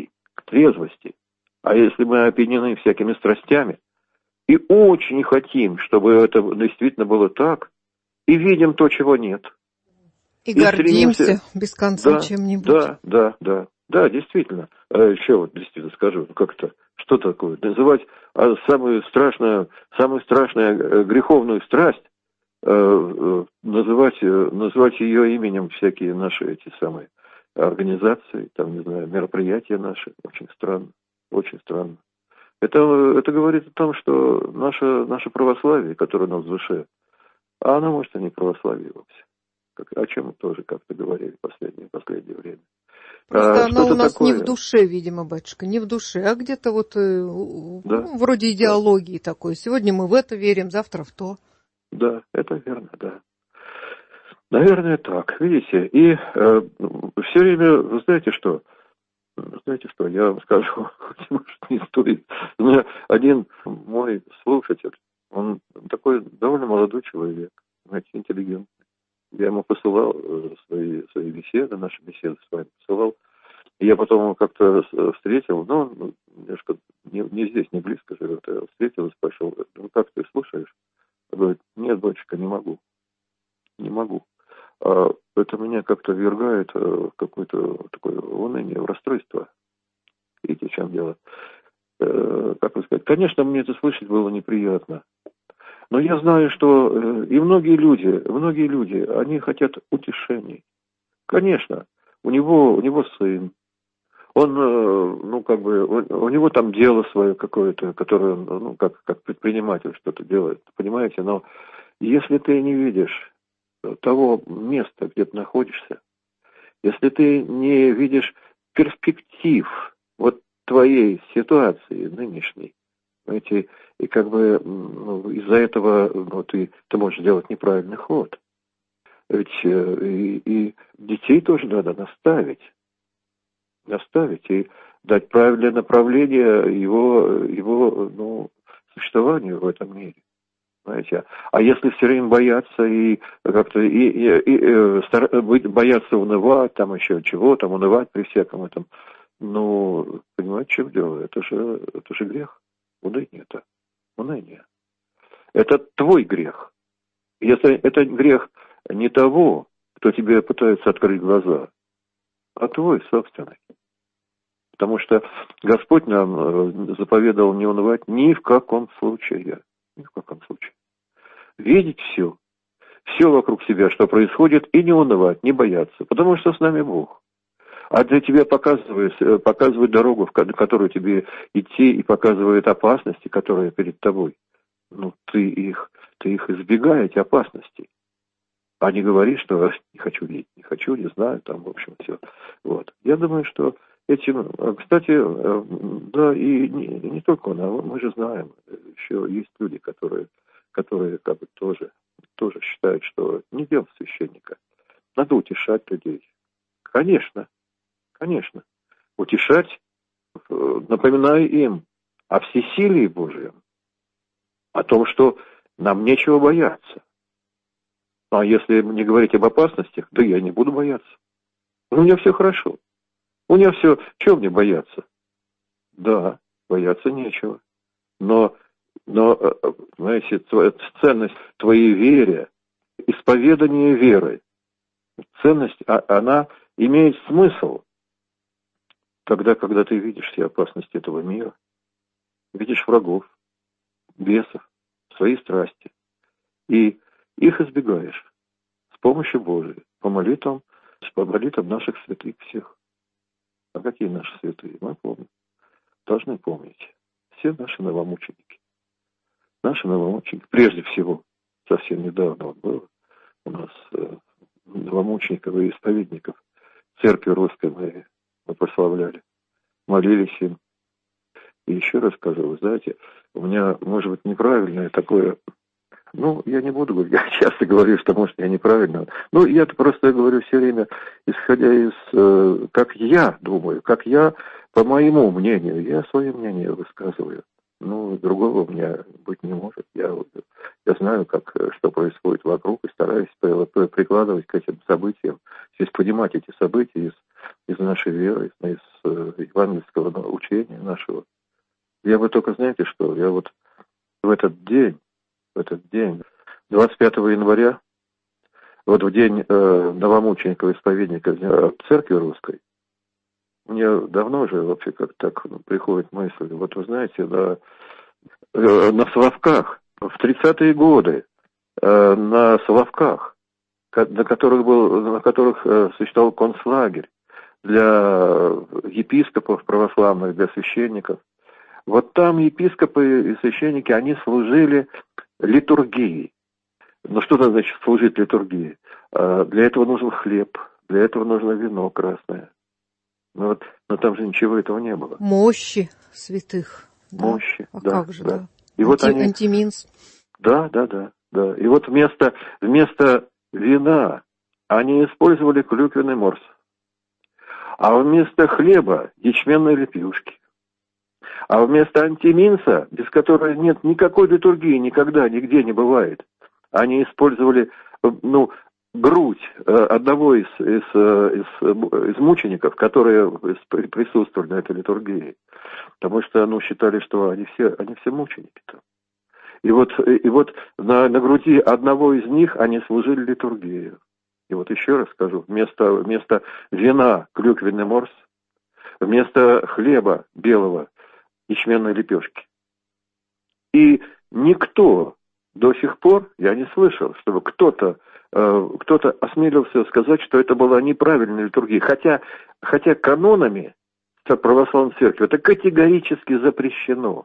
трезвости. А если мы опьянены всякими страстями и очень хотим, чтобы это действительно было так, и видим то, чего нет. И гордимся без конца чем-нибудь. Да, действительно. А еще вот действительно скажу, как-то, что такое? Называть самую страшную греховную страсть, называть ее именем всякие наши эти самые организации, там, не знаю, мероприятия наши. Очень странно, очень странно. Это говорит о том, что наше православие, которое у нас в душе, а оно, может, и не православие вовсе. О чем мы тоже как-то говорили в последнее время. Просто оно у нас такое... не в душе, видимо, батюшка, не в душе, а где-то вот вроде идеологии такой. Сегодня мы в это верим, завтра в то. Да, это верно, да. Наверное, так. Видите, и все время, вы знаете что, я вам скажу, может, не стоит. У меня один мой слушатель, он такой довольно молодой человек, знаете, интеллигентный. Я ему посылал свои беседы, наши беседы с вами посылал. И я потом его как-то встретил, но он немножко не здесь, не близко живет. Я встретил и спрашивал, ну как ты слушаешь? Он говорит, нет, батюшка, не могу. Это меня как-то ввергает в какое-то такое уныние, в расстройство. Видите, в чем дело? Как вы сказать? Конечно, мне это слышать было неприятно. Но я знаю, что и многие люди, они хотят утешений. Конечно, у него сын. Он, у него там дело свое какое-то, которое он, как предприниматель что-то делает, понимаете? Но если ты не видишь того места, где ты находишься, если ты не видишь перспектив вот твоей ситуации нынешней, знаете, и как бы из-за этого ты можешь сделать неправильный ход. Ведь и детей тоже надо наставить и дать правильное направление его существованию в этом мире. Знаете, а если все время бояться и как-то бояться унывать, там еще чего, там унывать при всяком этом, понимаете, в чем дело? Это же грех. Уныние. Это твой грех. Если это грех не того, кто тебе пытается открыть глаза, а твой собственный. Потому что Господь нам заповедовал не унывать ни в каком случае. Ни в каком случае. Видеть все вокруг себя, что происходит, и не унывать, не бояться. Потому что с нами Бог. А для тебя показывает дорогу, в которую тебе идти, и показывает опасности, которые перед тобой. Ты их избегай, эти опасности. А не говори, что не хочу видеть, не знаю, там, в общем, все. Вот. Я думаю, что этим, кстати, да, и не только мы же знаем, еще есть люди, которые как бы тоже считают, что не дело священника. Надо утешать людей. Конечно. Утешать, напоминая им о всесилии Божьем, о том, что нам нечего бояться. А если не говорить об опасностях, да я не буду бояться. У меня все хорошо. У меня все... Чего мне бояться? Да, бояться нечего. Но знаете, ценность твоей вере, исповедание веры, ценность, она имеет смысл, когда ты видишь все опасности этого мира, видишь врагов, бесов, свои страсти, и их избегаешь с помощью Божией, по молитвам наших святых всех. А какие наши святые? Мы помним. Должны помнить. Все наши новомученики. Прежде всего, совсем недавно было у нас новомучеников и исповедников церкви русской мы прославляли, молились им. И еще раз скажу, вы знаете, у меня, может быть, неправильное такое... я не буду говорить, я часто говорю, что, может, я неправильно. Я-то просто говорю все время, исходя из, как я думаю, как я, по моему мнению, я свое мнение высказываю. Другого у меня быть не может. Я знаю, что происходит вокруг, и стараюсь прикладывать к этим событиям, здесь понимать эти события из нашей веры, из евангельского учения нашего. Я бы только, знаете что, я вот в этот день, 25 января, вот в день новомученика-исповедника в церкви русской, мне давно же вообще как так приходит мысль, вот вы знаете, на Соловках, в 30-е годы, на Соловках, на которых существовал концлагерь для епископов православных, для священников. Вот там епископы и священники, они служили литургией. Что значит служить литургии? Для этого нужен хлеб, для этого нужно вино красное. Но там же ничего этого не было. Мощи святых. Мощи, да. Да. Как же, да. И вот они... Антиминс. Да. И вот вместо вина они использовали клюквенный морс. А вместо хлеба ячменные лепешки. А вместо антиминса, без которого нет никакой литургии, никогда, нигде не бывает, они использовали, грудь одного из мучеников, которые присутствовали на этой литургии. Потому что, считали, что они все мученики-то. И вот на груди одного из них они служили литургию. И вот еще раз скажу, вместо вина клюквенный морс, вместо хлеба белого ячменной лепешки. И никто до сих пор, я не слышал, чтобы кто-то осмелился сказать, что это была неправильная литургия. Хотя канонами православной церкви это категорически запрещено.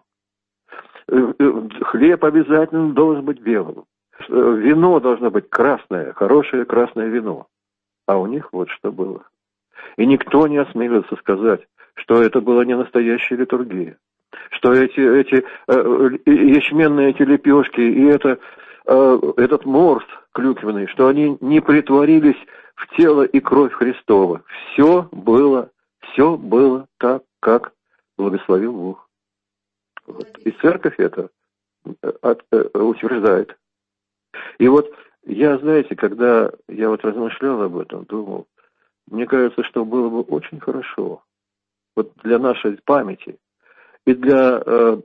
Хлеб обязательно должен быть белым. Вино должно быть красное, хорошее красное вино. А у них вот что было. И никто не осмелился сказать, что это была не настоящая литургия. Что эти ячменные лепешки и этот морс клюквенный, что они не притворились в тело и кровь Христова. Все было так, как благословил Бог. Вот. И церковь это утверждает. И вот я, знаете, когда я вот размышлял об этом, думал, мне кажется, что было бы очень хорошо вот для нашей памяти и для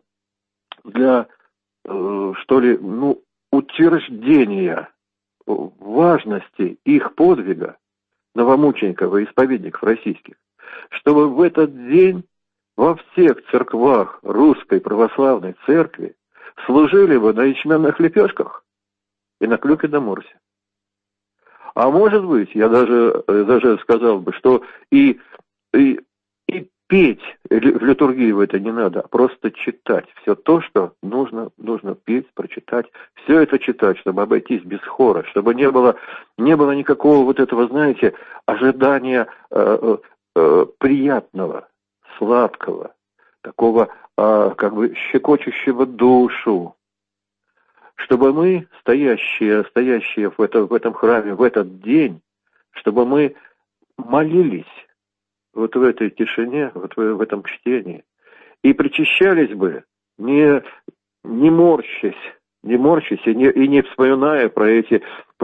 что ли, утверждения важности их подвига, новомучеников и исповедников российских, чтобы в этот день во всех церквах русской православной церкви служили бы на ячменных лепешках и на клюквенном морсе. А может быть, я даже сказал бы, что и петь в литургии в это не надо, а просто читать все то, что нужно петь, прочитать, все это читать, чтобы обойтись без хора, чтобы не было никакого вот этого, знаете, ожидания приятного, сладкого, такого как бы щекочущего душу, чтобы мы, стоящие в этом храме в этот день, чтобы мы молились вот в этой тишине, вот в этом чтении, и причащались бы, не морщась и не вспоминая про эти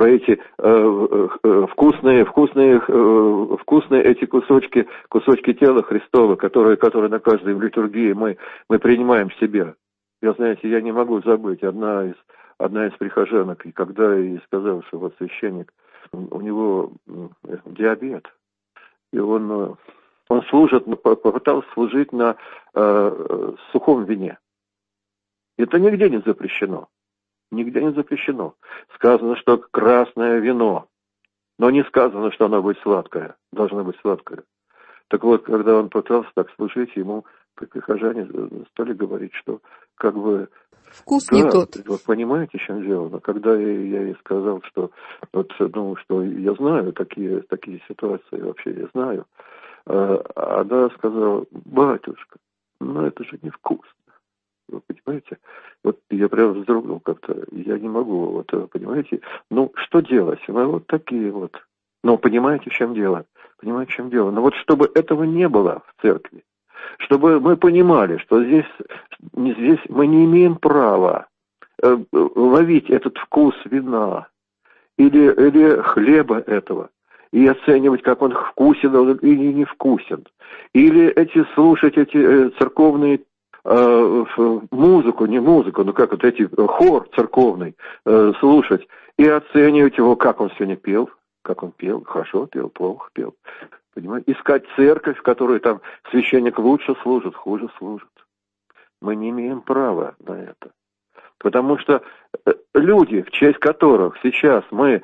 вкусные эти кусочки тела Христова, которые на каждой литургии мы принимаем в себя. Я не могу забыть, одна из прихожанок, и когда ей сказал, что вот священник, у него диабет, и он попытался служить на сухом вине. Это нигде не запрещено. Нигде не запрещено. Сказано, что красное вино, но не сказано, что оно будет сладкое. Должно быть сладкое. Так вот, когда он пытался так служить, ему прихожане стали говорить, что как бы... Вкус не тот. Вот понимаете, в чем дело? Но когда я ей сказал, что что я знаю такие ситуации, вообще я знаю, она сказала: батюшка, это же невкусно. Вы понимаете? Вот я прям вздрогнул как-то, я не могу, понимаете? Что делать? Мы вот такие вот. Но понимаете, в чем дело? Но вот чтобы этого не было в церкви, чтобы мы понимали, что здесь мы не имеем права ловить этот вкус вина или хлеба этого и оценивать, как он вкусен или не вкусен, или слушать эти церковные музыку, не музыку, как вот эти хор церковный слушать и оценивать его, как он сегодня пел, как он пел, хорошо пел, плохо пел. Понимаете? Искать церковь, в которой там священник лучше служит, хуже служит. Мы не имеем права на это. Потому что люди, в честь которых мы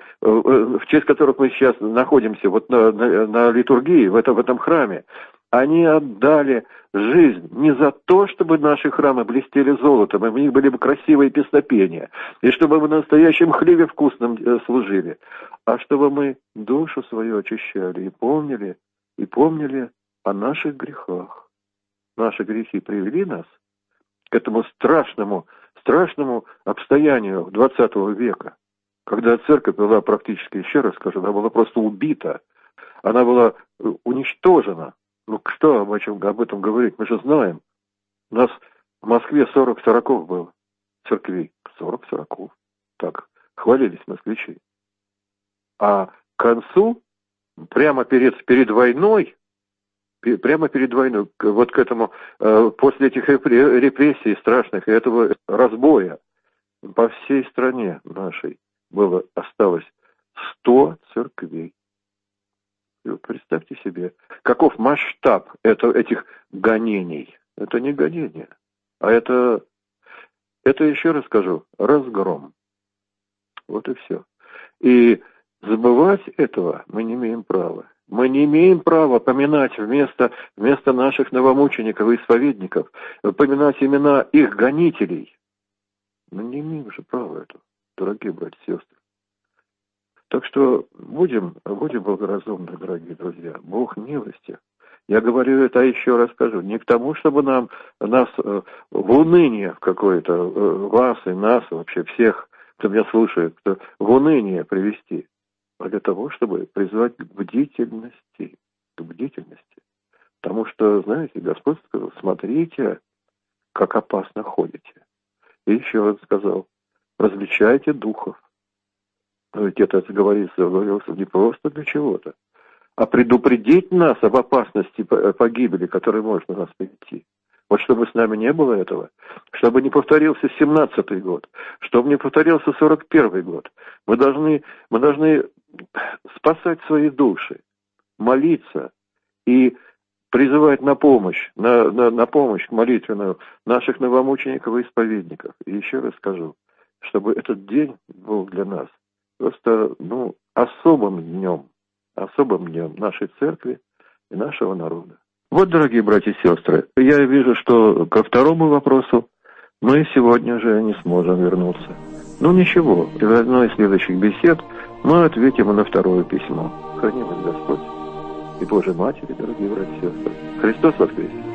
сейчас находимся вот на литургии, в этом храме, они отдали жизнь не за то, чтобы наши храмы блестели золотом, и у них были бы красивые песнопения, и чтобы мы на настоящем хлебе вкусном служили, а чтобы мы душу свою очищали и помнили о наших грехах. Наши грехи привели нас к этому страшному обстоянию XX века, когда церковь была практически, еще раз скажу, она была просто убита, она была уничтожена. Ну, что об этом говорить? Мы же знаем. У нас в Москве 40 церков было. Церквей. 40 церков. Так, хвалились москвичи. А к концу, прямо перед войной, вот к этому, после этих репрессий страшных и этого разбоя, по всей стране нашей осталось 100 церквей. И вот представьте себе, каков масштаб этих гонений. Это не гонение, а это еще раз скажу, разгром. Вот и все. И забывать этого мы не имеем права. Мы не имеем права поминать вместо наших новомучеников и исповедников, поминать имена их гонителей. Мы не имеем же права этого, дорогие братья и сестры. Так что будем благоразумны, дорогие друзья. Бог милости. Я говорю это, еще раз скажу, не к тому, чтобы нас в уныние в какое-то, вас и нас, вообще всех, кто меня слушает, в уныние привести, а для того, чтобы призвать к бдительности. Потому что, знаете, Господь сказал, смотрите, как опасно ходите. И еще раз сказал, различайте духов. Но ведь это говорится не просто для чего-то, а предупредить нас об опасности погибели, которая может на нас прийти. Вот чтобы с нами не было этого, чтобы не повторился 17-й год, чтобы не повторился 41-й год. Мы должны спасать свои души, молиться и призывать на помощь молитвенную наших новомучеников и исповедников. И еще раз скажу, чтобы этот день был для нас просто, особым днем нашей церкви и нашего народа. Вот, дорогие братья и сестры, я вижу, что ко второму вопросу мы сегодня же не сможем вернуться. Ну ничего, в одной из следующих бесед мы ответим и на второе письмо. Храни вас Господь и Божьей Матери, дорогие братья и сестры. Христос воскресе!